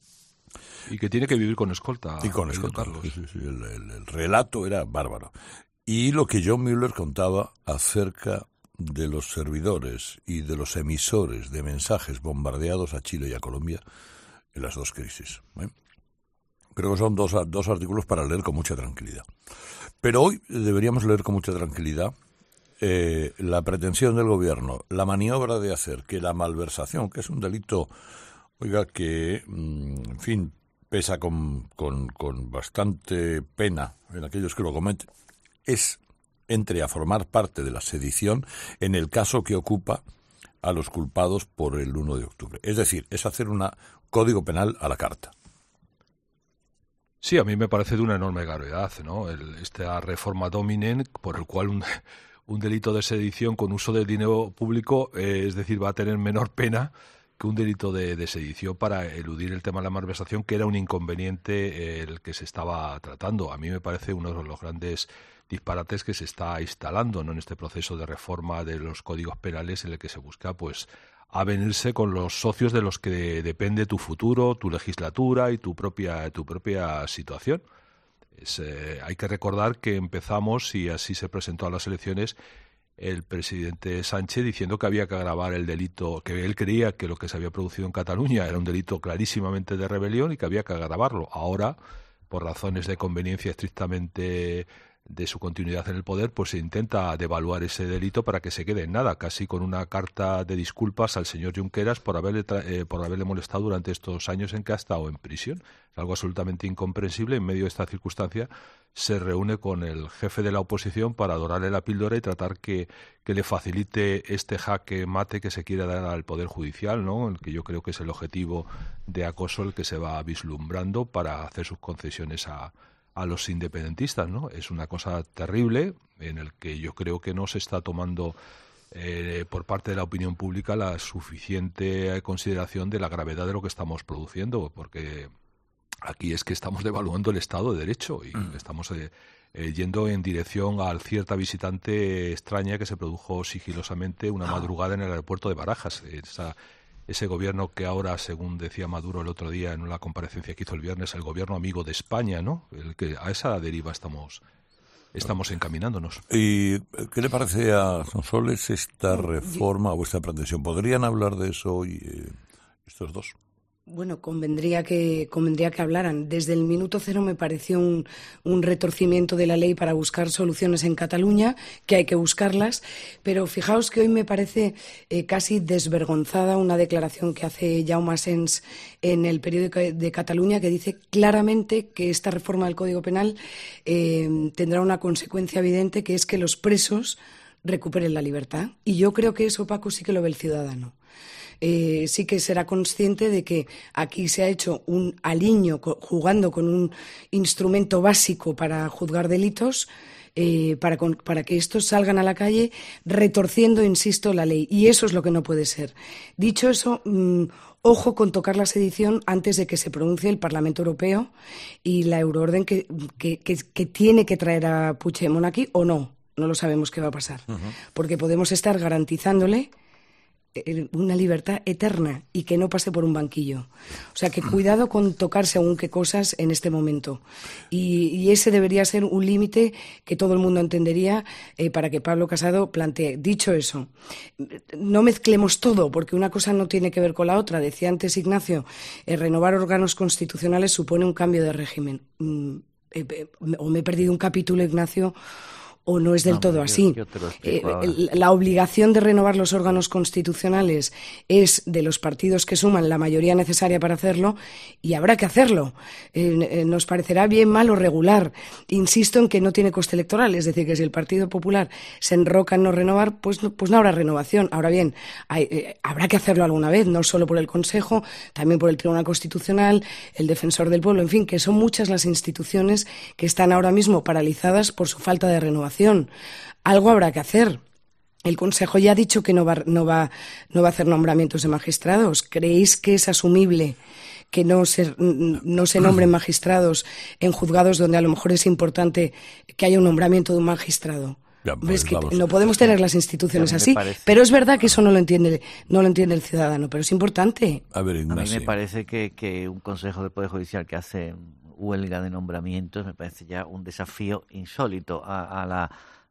Y que tiene que vivir con escolta. Y con escolta, sí, el relato era bárbaro. Y lo que John Mueller contaba acerca de los servidores y de los emisores de mensajes bombardeados a Chile y a Colombia en las dos crisis. Creo que son dos artículos para leer con mucha tranquilidad. Pero hoy deberíamos leer con mucha tranquilidad la pretensión del gobierno, la maniobra de hacer que la malversación, que es un delito, oiga, que, en fin, pesa con bastante pena en aquellos que lo cometen, entre a formar parte de la sedición en el caso que ocupa a los culpados por el 1 de octubre. Es decir, es hacer un código penal a la carta. Sí, a mí me parece de una enorme gravedad, ¿no? Esta reforma dominen, por el cual un delito de sedición con uso de dinero público, es decir, va a tener menor pena que un delito de sedición para eludir el tema de la malversación, que era un inconveniente el que se estaba tratando. A mí me parece uno de los grandes disparates que se está instalando, ¿no?, en este proceso de reforma de los códigos penales en el que se busca pues avenirse con los socios de los que depende tu futuro, tu legislatura y tu propia situación. Hay que recordar que empezamos, y así se presentó a las elecciones, el presidente Sánchez diciendo que había que agravar el delito, que él creía que lo que se había producido en Cataluña era un delito clarísimamente de rebelión y que había que agravarlo. Ahora, por razones de conveniencia estrictamente de su continuidad en el poder, pues se intenta devaluar ese delito para que se quede en nada, casi con una carta de disculpas al señor Junqueras por haberle molestado durante estos años en que ha estado en prisión. Es algo absolutamente incomprensible. En medio de esta circunstancia se reúne con el jefe de la oposición para dorarle la píldora y tratar que le facilite este jaque mate que se quiere dar al Poder Judicial, ¿no?, el que yo creo que es el objetivo de acoso el que se va vislumbrando para hacer sus concesiones a los independentistas, ¿no? Es una cosa terrible en el que yo creo que no se está tomando por parte de la opinión pública la suficiente consideración de la gravedad de lo que estamos produciendo, porque aquí es que estamos devaluando el Estado de Derecho y estamos yendo en dirección a cierta visitante extraña que se produjo sigilosamente una madrugada en el aeropuerto de Barajas. Ese gobierno que ahora, según decía Maduro el otro día en una comparecencia que hizo el viernes, el gobierno amigo de España, ¿no? El que a esa deriva estamos encaminándonos. ¿Y qué le parece a Sonsoles esta reforma o esta pretensión? ¿Podrían hablar de eso hoy estos dos? Bueno, convendría que hablaran. Desde el minuto cero me pareció un retorcimiento de la ley para buscar soluciones en Cataluña, que hay que buscarlas, pero fijaos que hoy me parece casi desvergonzada una declaración que hace Jaume Asens en el periódico de Cataluña, que dice claramente que esta reforma del Código Penal tendrá una consecuencia evidente, que es que los presos recuperen la libertad. Y yo creo que eso, Paco, sí que lo ve el ciudadano. Sí que será consciente de que aquí se ha hecho un aliño jugando con un instrumento básico para juzgar delitos, para que estos salgan a la calle retorciendo, insisto, la ley. Y eso es lo que no puede ser. Dicho eso, ojo con tocar la sedición antes de que se pronuncie el Parlamento Europeo y la euroorden que tiene que traer a Puigdemont aquí o no. No lo sabemos qué va a pasar. Porque podemos estar garantizándole una libertad eterna y que no pase por un banquillo. O sea, que cuidado con tocar según qué cosas en este momento. Y ese debería ser un límite que todo el mundo entendería para que Pablo Casado plantee. Dicho eso, no mezclemos todo, porque una cosa no tiene que ver con la otra. Decía antes Ignacio, renovar órganos constitucionales supone un cambio de régimen. O me he perdido un capítulo, Ignacio, o no es del todo así. Yo te lo explico la obligación de renovar los órganos constitucionales es de los partidos que suman la mayoría necesaria para hacerlo, y habrá que hacerlo. Nos parecerá bien, mal o regular. Insisto en que no tiene coste electoral, es decir, que si el Partido Popular se enroca en no renovar, pues no habrá renovación. Ahora bien, habrá que hacerlo alguna vez, no solo por el Consejo, también por el Tribunal Constitucional, el Defensor del Pueblo, en fin, que son muchas las instituciones que están ahora mismo paralizadas por su falta de renovación. Algo habrá que hacer. El Consejo ya ha dicho que no va a hacer nombramientos de magistrados. ¿Creéis que es asumible que no se nombren magistrados en juzgados donde a lo mejor es importante que haya un nombramiento de un magistrado? Ya, pues, que no podemos tener las instituciones así, pero es verdad que eso no lo entiende el ciudadano, pero es importante. A mí me parece que un Consejo del Poder Judicial que hace huelga de nombramientos me parece ya un desafío insólito al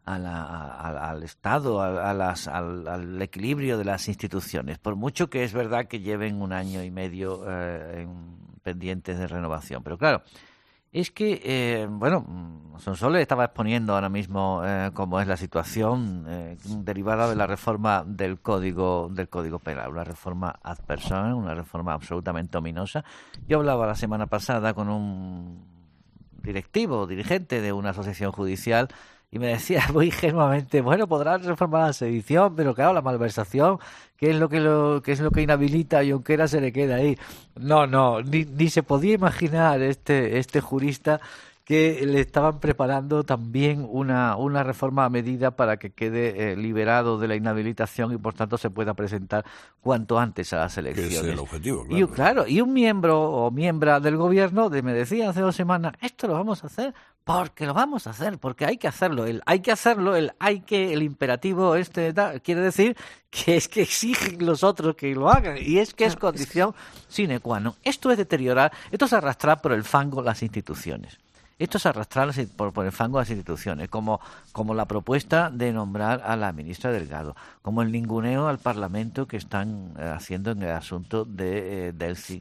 Estado, al equilibrio de las instituciones, por mucho que es verdad que lleven 1 año y medio pendientes de renovación. Pero claro, es que, Sonsoles estaba exponiendo ahora mismo cómo es la situación derivada de la reforma del Código Penal, una reforma ad personam, una reforma absolutamente ominosa. Yo hablaba la semana pasada con un dirigente de una asociación judicial y me decía muy ingenuamente, podrán reformar la sedición, pero claro, la malversación, ¿qué es lo que inhabilita a Junqueras? Se le queda ahí. No, ni se podía imaginar este jurista que le estaban preparando también una reforma a medida para que quede liberado de la inhabilitación y por tanto se pueda presentar cuanto antes a las elecciones. Que es el objetivo, claro. Y un miembro o miembra del gobierno me decía hace 2 semanas, esto lo vamos a hacer porque lo vamos a hacer, porque hay que hacerlo. El imperativo quiere decir que es que exigen los otros que lo hagan, y es que es condición sine qua non. Esto es arrastrar por el fango las instituciones. Esto es arrastrar por el fango de las instituciones, como la propuesta de nombrar a la ministra Delgado, como el ninguneo al Parlamento que están haciendo en el asunto que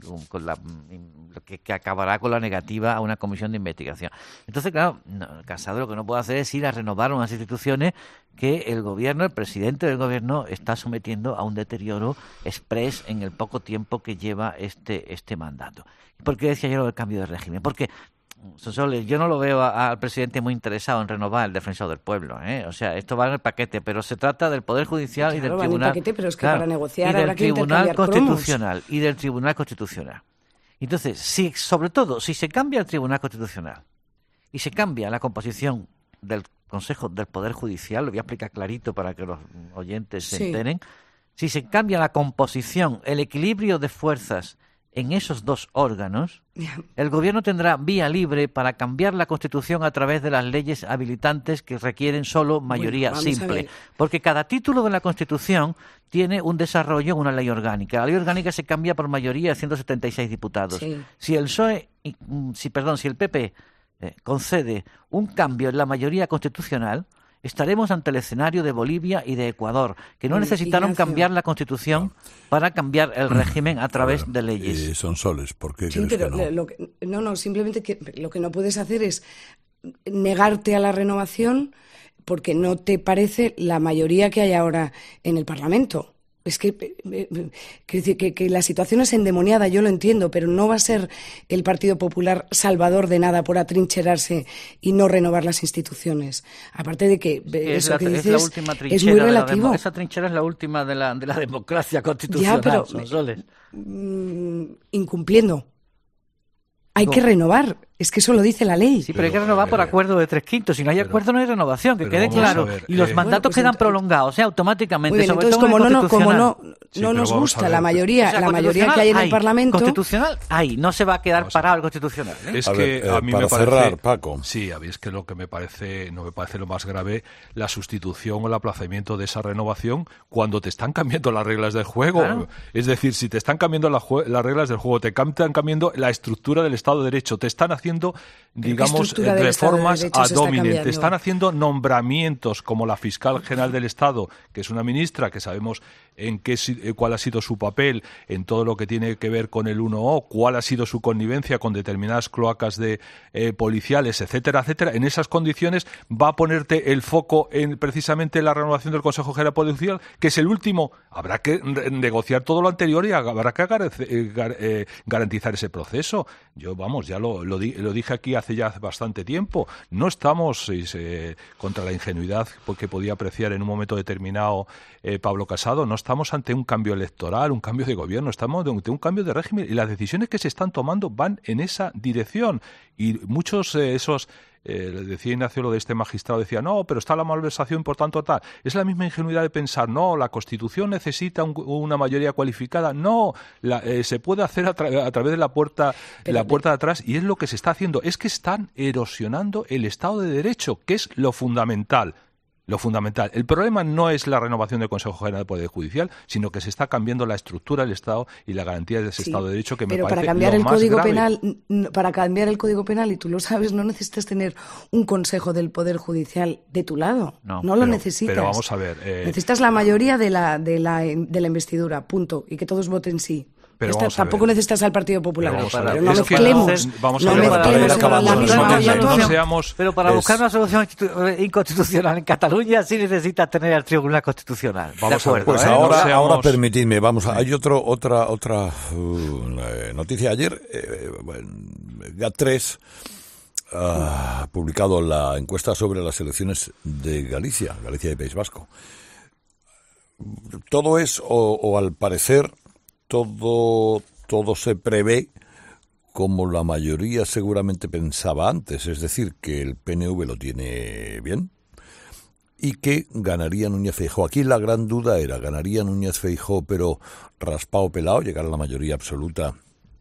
acabará con la negativa a una comisión de investigación. Entonces, claro, Casado lo que no puede hacer es ir a renovar unas instituciones que el presidente del gobierno está sometiendo a un deterioro exprés en el poco tiempo que lleva este mandato. ¿Por qué decía yo el cambio de régimen? Porque Sonsoles, yo no lo veo al presidente muy interesado en renovar el Defensor del Pueblo, O sea, esto va en el paquete, pero se trata del Poder Judicial y del Tribunal, paquete, pero es que para negociar y del Tribunal Constitucional y del Tribunal Constitucional. Entonces, sobre todo, si se cambia el Tribunal Constitucional y se cambia la composición del Consejo del Poder Judicial, lo voy a explicar clarito para que los oyentes se enteren, si se cambia la composición, el equilibrio de fuerzas en esos 2 órganos, el gobierno tendrá vía libre para cambiar la Constitución a través de las leyes habilitantes que requieren solo mayoría simple. Porque cada título de la Constitución tiene un desarrollo en una ley orgánica. La ley orgánica se cambia por mayoría de 176 diputados. Sí. Si el PP concede un cambio en la mayoría constitucional, estaremos ante el escenario de Bolivia y de Ecuador, que no necesitaron cambiar la Constitución para cambiar el régimen a través de leyes. Sonsoles, ¿por qué crees pero que no? No, simplemente que lo que no puedes hacer es negarte a la renovación porque no te parece la mayoría que hay ahora en el Parlamento. Es que la situación es endemoniada, yo lo entiendo, pero no va a ser el Partido Popular salvador de nada por atrincherarse y no renovar las instituciones. Aparte de que eso que dices es muy relativo. Esa trinchera es la última de la democracia constitucional. Ya, pero incumpliendo. Hay que renovar. Es que eso lo dice la ley. Sí, pero hay que renovar por acuerdo de 3/5. Si no hay acuerdo, no hay renovación, que quede claro. Y los mandatos quedan prolongados, automáticamente. Muy bien, entonces, como no nos gusta la mayoría que hay en el Parlamento... Constitucional hay, no se va a quedar parado el Constitucional. Es que a mí me parece... cerrar, Paco. Sí, a mí es que lo que no me parece lo más grave, la sustitución o el aplazamiento de esa renovación cuando te están cambiando las reglas del juego. Claro. Es decir, si te están cambiando las reglas del juego, te están cambiando la estructura del Estado de Derecho, te están haciendo, digamos, reformas ad hominem, te están haciendo nombramientos como la fiscal general del Estado, que es una ministra que sabemos cuál ha sido su papel en todo lo que tiene que ver con el 1O, cuál ha sido su connivencia con determinadas cloacas de policiales, etcétera, etcétera. En esas condiciones va a ponerte el foco en precisamente la renovación del Consejo General Policial, que es el último. Habrá que negociar todo lo anterior y habrá que garantizar ese proceso. Yo, ya lo dije aquí hace ya bastante tiempo. No estamos contra la ingenuidad que podía apreciar en un momento determinado Pablo Casado. No estamos ante un cambio electoral, un cambio de gobierno, estamos ante un cambio de régimen y las decisiones que se están tomando van en esa dirección. Y muchos decía Ignacio lo de este magistrado, decía, no, pero está la malversación, por tanto tal. Es la misma ingenuidad de pensar, no, la Constitución necesita una mayoría cualificada. No, se puede hacer a través de la puerta de atrás, y es lo que se está haciendo. Es que están erosionando el Estado de Derecho, que es lo fundamental. El problema no es la renovación del Consejo General del Poder Judicial, sino que se está cambiando la estructura del Estado y la garantía de ese Estado de Derecho, que me parece lo más grave. Para cambiar el Código Penal, y tú lo sabes, no necesitas tener un Consejo del Poder Judicial de tu lado. No lo necesitas. Pero vamos a ver. Necesitas la mayoría de la investidura, punto, y que todos voten sí. Tampoco necesitas al Partido Popular. Pero no mezclemos. Pero para buscar una solución inconstitucional en Cataluña sí necesitas tener al Tribunal Constitucional. Pues ahora permitidme, hay otra noticia. Ayer, GAT3 ha publicado la encuesta sobre las elecciones de Galicia y País Vasco. Todo es, o al parecer, todo se prevé como la mayoría seguramente pensaba antes, es decir, que el PNV lo tiene bien y que ganaría Núñez Feijóo. Aquí la gran duda era, ¿ganaría Núñez Feijóo pero raspado pelado, llegar a la mayoría absoluta?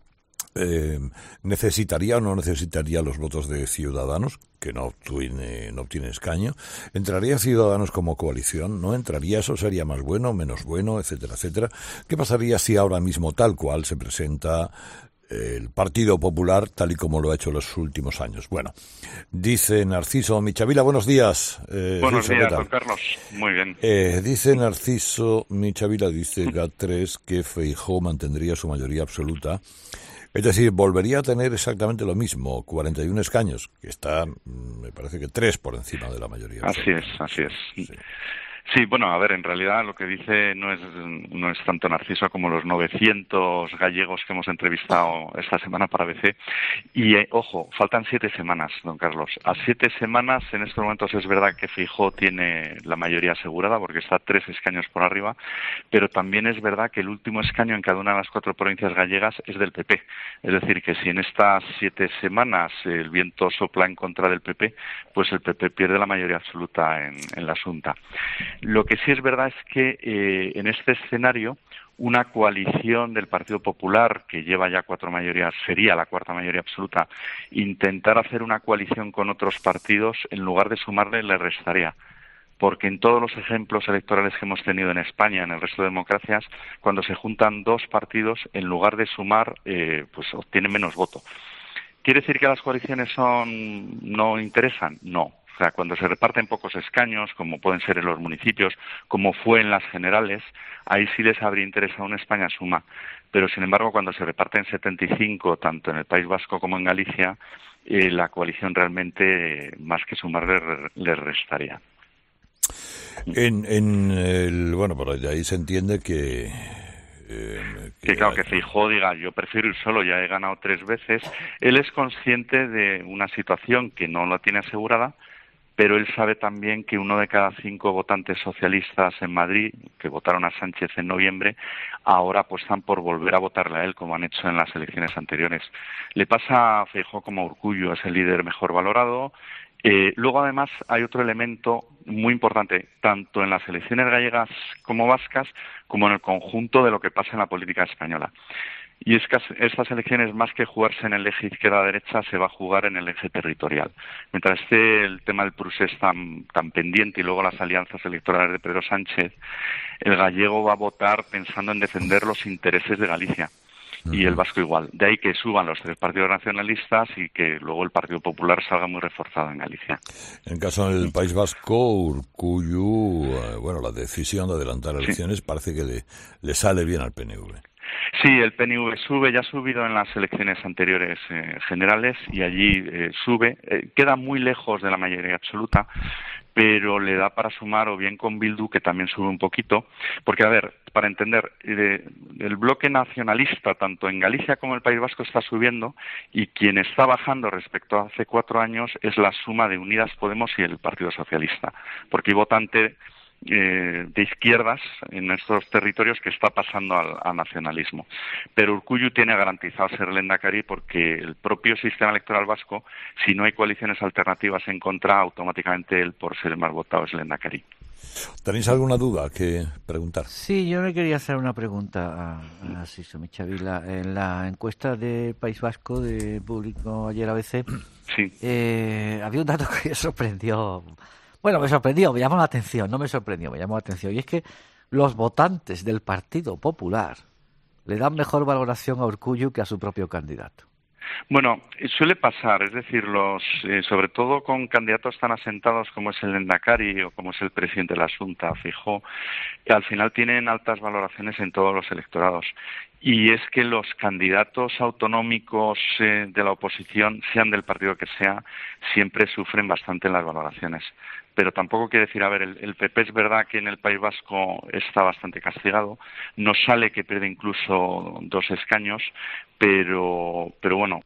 ¿Necesitaría o no necesitaría los votos de Ciudadanos, que no obtiene escaño? ¿Entraría Ciudadanos como coalición? ¿No entraría? ¿Eso sería más bueno, menos bueno, etcétera, etcétera? ¿Qué pasaría si ahora mismo tal cual se presenta el Partido Popular tal y como lo ha hecho en los últimos años? Bueno, dice Narciso Michavila, buenos días. Buenos días, don Carlos. Muy bien. Dice Narciso Michavila, dice GAT3, que Feijóo mantendría su mayoría absoluta. Es decir, volvería a tener exactamente lo mismo, 41 escaños, que está, me parece que 3 por encima de la mayoría. Así es. Sí, bueno, a ver, en realidad lo que dice no es tanto Narciso como los 900 gallegos que hemos entrevistado esta semana para ABC. Y, ojo, faltan 7 semanas, don Carlos. A 7 semanas, en estos momentos es verdad que Feijóo tiene la mayoría asegurada porque está 3 escaños por arriba, pero también es verdad que el último escaño en cada una de las 4 provincias gallegas es del PP. Es decir, que si en estas 7 semanas el viento sopla en contra del PP, pues el PP pierde la mayoría absoluta en la Xunta. Lo que sí es verdad es que en este escenario una coalición del Partido Popular, que lleva ya 4 mayorías, sería la 4ª mayoría absoluta, intentar hacer una coalición con otros partidos, en lugar de sumarle, le restaría. Porque en todos los ejemplos electorales que hemos tenido en España, en el resto de democracias, cuando se juntan 2 partidos, en lugar de sumar, pues obtienen menos voto. ¿Quiere decir que las coaliciones no interesan? No. O sea, cuando se reparten pocos escaños, como pueden ser en los municipios, como fue en las generales, ahí sí les habría interesado una España suma. Pero, sin embargo, cuando se reparten 75, tanto en el País Vasco como en Galicia, la coalición realmente, más que sumar, les restaría. Bueno, por ahí se entiende que claro, que Feijóo diga, yo prefiero ir solo, ya he ganado 3 veces. Él es consciente de una situación que no la tiene asegurada, pero él sabe también que 1 de cada 5 votantes socialistas en Madrid, que votaron a Sánchez en noviembre, ahora apuestan por volver a votarle a él, como han hecho en las elecciones anteriores. Le pasa a Feijóo como a Urkullu, es el líder mejor valorado. Luego, además, hay otro elemento muy importante, tanto en las elecciones gallegas como vascas, como en el conjunto de lo que pasa en la política española. Y es que estas elecciones, más que jugarse en el eje izquierda-derecha, se va a jugar en el eje territorial. Mientras esté el tema del procés tan pendiente y luego las alianzas electorales de Pedro Sánchez, el gallego va a votar pensando en defender los intereses de Galicia. Y el vasco igual. De ahí que suban los 3 partidos nacionalistas y que luego el Partido Popular salga muy reforzado en Galicia. En caso del País Vasco, Urkullu, la decisión de adelantar elecciones parece que le sale bien al PNV. Sí, el PNV sube, ya ha subido en las elecciones anteriores generales y allí sube. Queda muy lejos de la mayoría absoluta, pero le da para sumar, o bien con Bildu, que también sube un poquito, porque, a ver, para entender, el bloque nacionalista, tanto en Galicia como en el País Vasco, está subiendo, y quien está bajando respecto a hace 4 años es la suma de Unidas Podemos y el Partido Socialista, porque hay votante de izquierdas en estos territorios que está pasando al nacionalismo. Pero Urkullu tiene garantizado ser lehendakari porque el propio sistema electoral vasco, si no hay coaliciones alternativas en contra, automáticamente él, por ser el más votado, es lehendakari. ¿Tenéis alguna duda que preguntar? Sí, yo le quería hacer una pregunta a Siso Michavila. En la encuesta de País Vasco de público ayer ABC, había un dato que me sorprendió. Bueno, me llamó la atención, me llamó la atención. Y es que los votantes del Partido Popular le dan mejor valoración a Urkullu que a su propio candidato. Bueno, suele pasar, es decir, sobre todo con candidatos tan asentados como es el lehendakari o como es el presidente de la Xunta, Feijóo, que al final tienen altas valoraciones en todos los electorados. Y es que los candidatos autonómicos de la oposición, sean del partido que sea, siempre sufren bastante en las valoraciones. Pero tampoco quiere decir, a ver, el PP es verdad que en el País Vasco está bastante castigado, no sale que pierde incluso 2 escaños, pero bueno,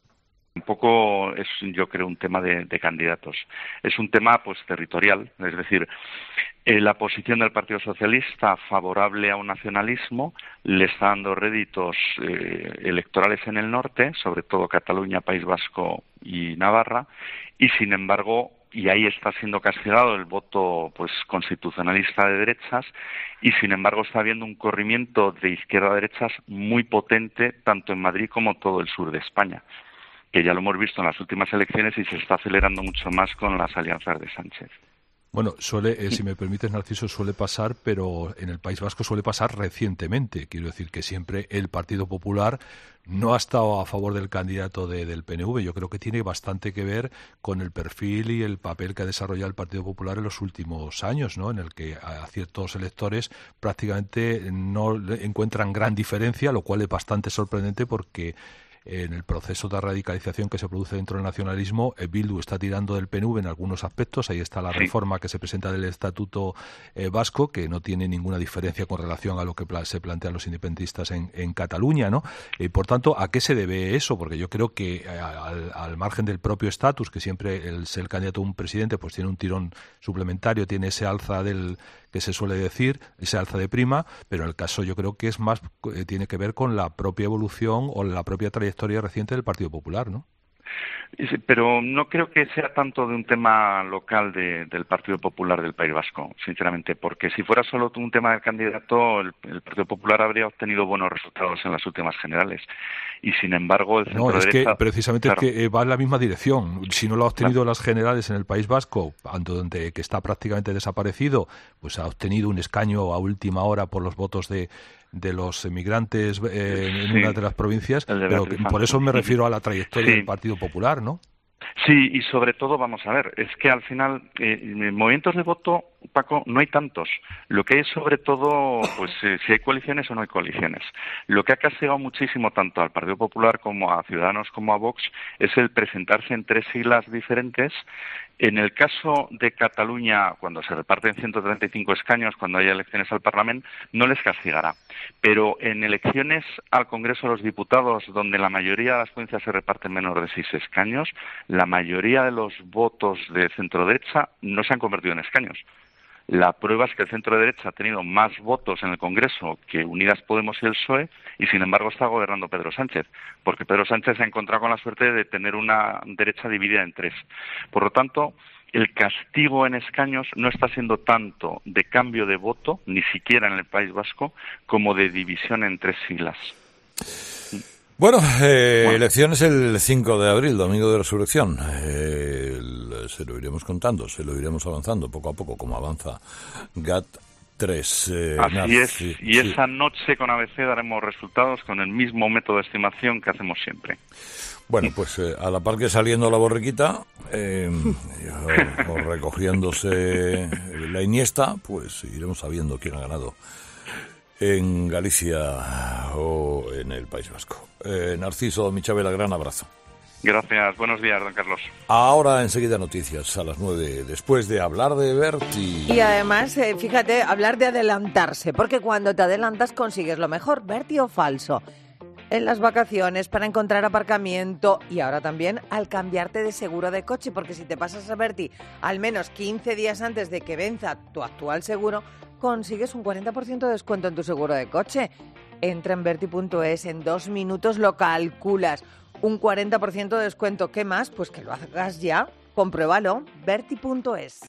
tampoco es, yo creo, un tema de candidatos. Es un tema pues territorial, es decir, la posición del Partido Socialista favorable a un nacionalismo le está dando réditos electorales en el norte, sobre todo Cataluña, País Vasco y Navarra, y sin embargo, y ahí está siendo castigado el voto pues constitucionalista de derechas, y sin embargo está habiendo un corrimiento de izquierda a derechas muy potente tanto en Madrid como todo el sur de España, que ya lo hemos visto en las últimas elecciones y se está acelerando mucho más con las alianzas de Sánchez. Bueno, si me permites, Narciso, suele pasar, pero en el País Vasco suele pasar recientemente. Quiero decir que siempre el Partido Popular no ha estado a favor del candidato del PNV. Yo creo que tiene bastante que ver con el perfil y el papel que ha desarrollado el Partido Popular en los últimos años, ¿no? En el que a ciertos electores prácticamente no encuentran gran diferencia, lo cual es bastante sorprendente porque en el proceso de radicalización que se produce dentro del nacionalismo, Bildu está tirando del PNV en algunos aspectos. Ahí está la reforma que se presenta del Estatuto vasco, que no tiene ninguna diferencia con relación a lo que se plantean los independentistas en Cataluña, ¿no? Y por tanto, ¿a qué se debe eso? Porque yo creo que al margen del propio estatus, que siempre el ser candidato a un presidente pues tiene un tirón suplementario, tiene ese alza que se suele decir, ese alza de prima, pero en el caso yo creo que es más, tiene que ver con la propia evolución o la propia trayectoria reciente del Partido Popular, ¿no? Pero no creo que sea tanto de un tema local del Partido Popular del País Vasco, sinceramente, porque si fuera solo un tema del candidato, el Partido Popular habría obtenido buenos resultados en las últimas generales. Y sin embargo, el centro derecha... No, es que precisamente claro, es que va en la misma dirección. Si no lo ha obtenido las generales en el País Vasco, donde que está prácticamente desaparecido, pues ha obtenido un escaño a última hora por los votos de los emigrantes en una de las provincias, pero por eso me refiero a la trayectoria del Partido Popular, ¿no? Sí, y sobre todo, vamos a ver, es que al final movimientos de voto Paco, no hay tantos. Lo que hay es sobre todo, pues si hay coaliciones o no hay coaliciones. Lo que ha castigado muchísimo tanto al Partido Popular como a Ciudadanos como a Vox es el presentarse en 3 siglas diferentes. En el caso de Cataluña, cuando se reparten 135 escaños, cuando haya elecciones al Parlamento, no les castigará. Pero en elecciones al Congreso de los Diputados, donde la mayoría de las provincias se reparten menos de 6 escaños, la mayoría de los votos de centro-derecha no se han convertido en escaños. La prueba es que el centro-derecha ha tenido más votos en el Congreso que Unidas Podemos y el PSOE, y sin embargo está gobernando Pedro Sánchez, porque Pedro Sánchez se ha encontrado con la suerte de tener una derecha dividida en 3. Por lo tanto, el castigo en escaños no está siendo tanto de cambio de voto, ni siquiera en el País Vasco, como de división en 3 siglas. Bueno, elecciones el 5 de abril, domingo de resurrección. Se lo iremos contando, se lo iremos avanzando poco a poco, como avanza GAT3. Así es, y esa noche con ABC daremos resultados con el mismo método de estimación que hacemos siempre. Bueno, pues a la par que saliendo la borriquita o recogiéndose la Iniesta, pues iremos sabiendo quién ha ganado en Galicia o en el País Vasco. Narciso Michavela, gran abrazo. Gracias, buenos días, don Carlos. Ahora enseguida noticias a las 9, después de hablar de Berti. Y además, fíjate, hablar de adelantarse, porque cuando te adelantas consigues lo mejor, Berti o falso. En las vacaciones, para encontrar aparcamiento y ahora también al cambiarte de seguro de coche, porque si te pasas a Berti al menos 15 días antes de que venza tu actual seguro, consigues un 40% de descuento en tu seguro de coche. Entra en Berti.es, en 2 minutos lo calculas. Un 40% de descuento. ¿Qué más? Pues que lo hagas ya. Compruébalo. Berti.es.